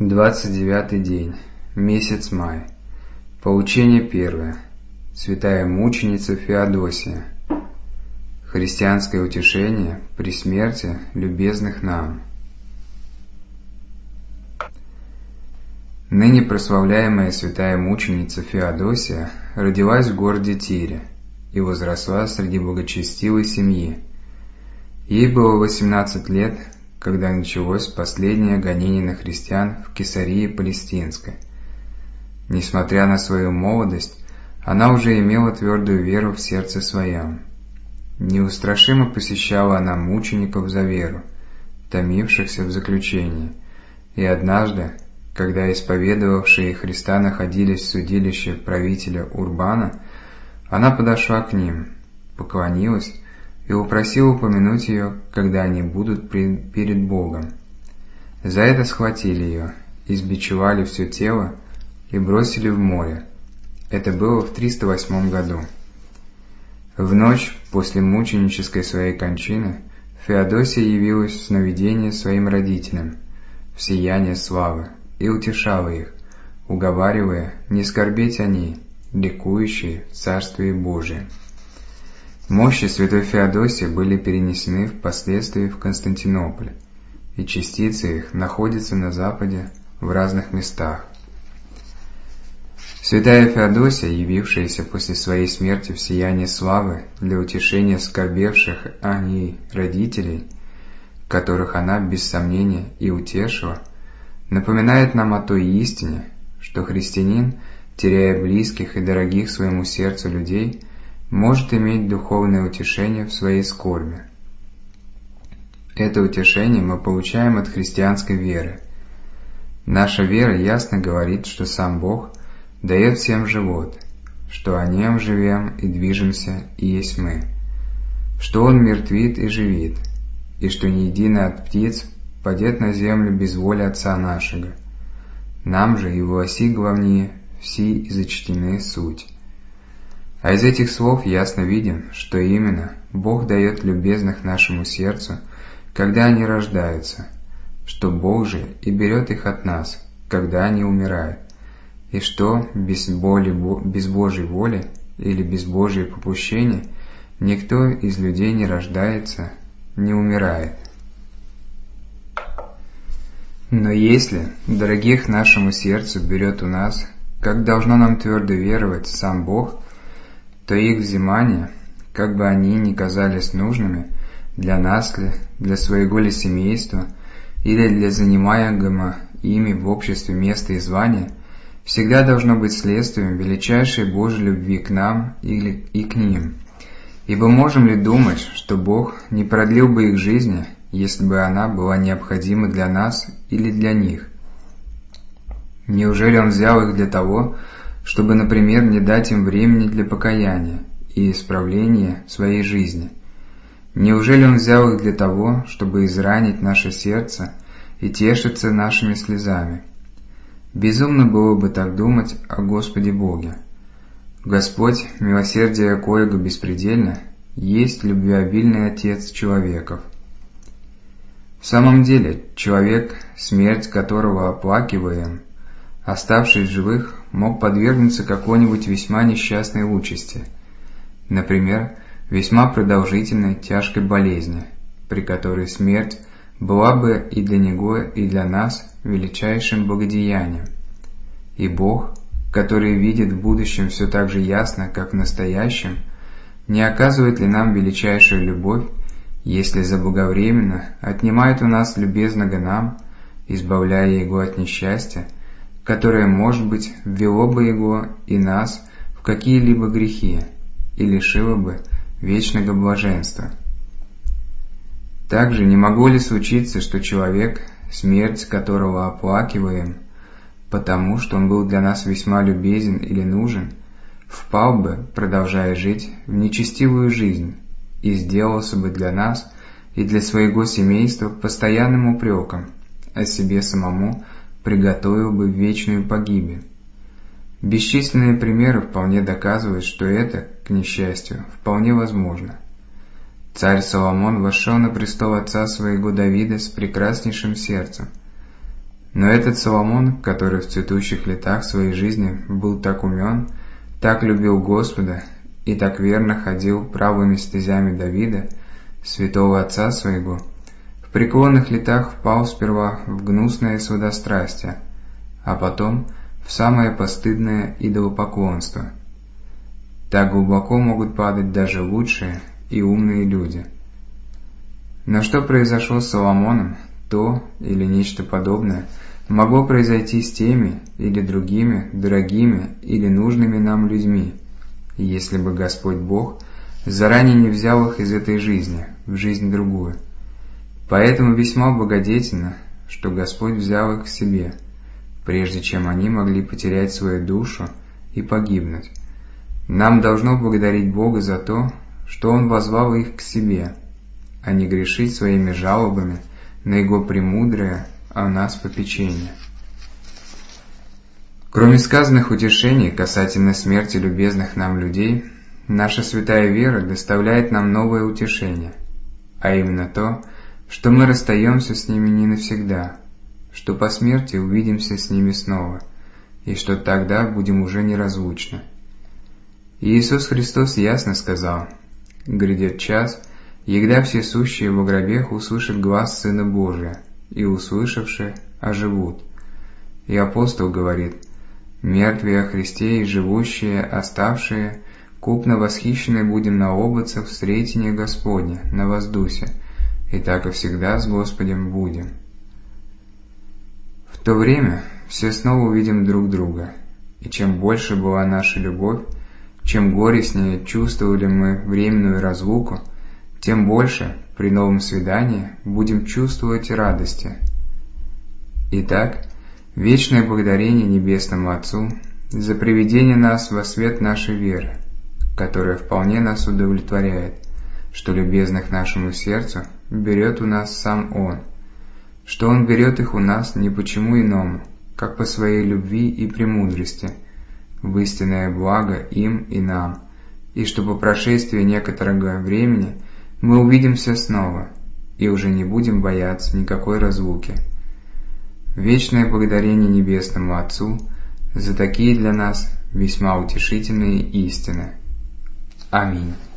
29-й день. Месяц май. Поучение первое. Святая мученица Феодосия. Христианское утешение при смерти любезных нам. Ныне прославляемая святая мученица Феодосия родилась в городе Тире и возросла среди благочестивой семьи. Ей было 18 лет, когда началось последнее гонение на христиан в Кесарии Палестинской. Несмотря на свою молодость, она уже имела твердую веру в сердце своем. Неустрашимо посещала она мучеников за веру, томившихся в заключении, и однажды, когда исповедовавшие Христа находились в судилище правителя Урбана, она подошла к ним, поклонилась и упросил упомянуть ее, когда они будут перед Богом. За это схватили ее, избичевали все тело и бросили в море. Это было в 308 году. В ночь после мученической своей кончины Феодосия явилась в сновидение своим родителям, в сияние славы, и утешала их, уговаривая не скорбеть о ней, ликующие в Царствии Божием. Мощи святой Феодосии были перенесены впоследствии в Константинополь, и частицы их находятся на Западе в разных местах. Святая Феодосия, явившаяся после своей смерти в сиянии славы для утешения скорбевших о ней родителей, которых она без сомнения и утешила, напоминает нам о той истине, что христианин, теряя близких и дорогих своему сердцу людей, может иметь духовное утешение в своей скорби. Это утешение мы получаем от христианской веры. Наша вера ясно говорит, что сам Бог дает всем живот, что о Нем живем и движемся, и есть мы, что Он мертвит и живит, и что ни единый от птиц падет на землю без воли Отца нашего. Нам же и власи главнее все и зачтены суть. А из этих слов ясно видим, что именно Бог дает любезных нашему сердцу, когда они рождаются, что Бог же и берет их от нас, когда они умирают, и что без Божьей воли или без Божьего попущения никто из людей не рождается, не умирает. Но если дорогих нашему сердцу берет у нас, как должно нам твердо веровать сам Бог, то их взимания, как бы они ни казались нужными для нас ли, для своего ли семейства или для занимаемого ими в обществе места и звания, всегда должно быть следствием величайшей Божьей любви к нам и к ним. Ибо можем ли думать, что Бог не продлил бы их жизни, если бы она была необходима для нас или для них? Неужели Он взял их для того, чтобы, например, не дать им времени для покаяния и исправления своей жизни? Неужели Он взял их для того, чтобы изранить наше сердце и тешиться нашими слезами? Безумно было бы так думать о Господе Боге. Господь, милосердие коего беспредельно, есть любвеобильный Отец человеков. В самом деле, человек, смерть которого оплакиваем, оставшись в живых, мог подвергнуться какой-нибудь весьма несчастной участи, например, весьма продолжительной тяжкой болезни, при которой смерть была бы и для него, и для нас величайшим благодеянием. И Бог, который видит в будущем все так же ясно, как в настоящем, не оказывает ли нам величайшую любовь, если заблаговременно отнимает у нас любезного нам, избавляя Его от несчастья, которое, может быть, ввело бы Его и нас в какие-либо грехи и лишило бы вечного блаженства? Также не могло ли случиться, что человек, смерть которого оплакиваем, потому что он был для нас весьма любезен или нужен, впал бы, продолжая жить, в нечестивую жизнь и сделался бы для нас и для своего семейства постоянным упреком, а себе самому приготовил бы вечную погибель? Бесчисленные примеры вполне доказывают, что это, к несчастью, вполне возможно. Царь Соломон вошел на престол отца своего Давида с прекраснейшим сердцем, Но этот Соломон, который в цветущих летах своей жизни был так умен, так любил Господа и так верно ходил правыми стезями Давида, святого отца своего, в преклонных летах впал сперва в гнусное сладострастие, а потом в самое постыдное идолопоклонство. Так глубоко могут падать даже лучшие и умные люди. Но что произошло с Соломоном, то или нечто подобное могло произойти с теми или другими дорогими или нужными нам людьми, если бы Господь Бог заранее не взял их из этой жизни в жизнь другую. Поэтому весьма благодетельно, что Господь взял их к себе, прежде чем они могли потерять свою душу и погибнуть. Нам должно благодарить Бога за то, что Он возвал их к себе, а не грешить своими жалобами на Его премудрое о нас попечение. Кроме сказанных утешений касательно смерти любезных нам людей, наша святая вера доставляет нам новое утешение, а именно то, что мы расстаемся с ними не навсегда, что по смерти увидимся с ними снова, и что тогда будем уже неразлучны. И Иисус Христос ясно сказал: «Грядет час, егда все сущие во гробех услышат глас Сына Божия, и, услышавши, оживут». И апостол говорит: «Мертвые о Христе и живущие, оставшие, купно восхищены будем на облацах в сретении Господне, на воздусе, и так и всегда с Господем будем». В то время все снова увидим друг друга, и чем больше была наша любовь, чем горестнее чувствовали мы временную разлуку, тем больше при новом свидании будем чувствовать радости. Итак, вечное благодарение Небесному Отцу за приведение нас во свет нашей веры, которая вполне нас удовлетворяет, что любезных нашему сердцу берет у нас сам Он, что Он берет их у нас не почему иному, как по своей любви и премудрости, в истинное благо им и нам, и что по прошествии некоторого времени мы увидимся снова и уже не будем бояться никакой разлуки. Вечное благодарение Небесному Отцу за такие для нас весьма утешительные истины. Аминь.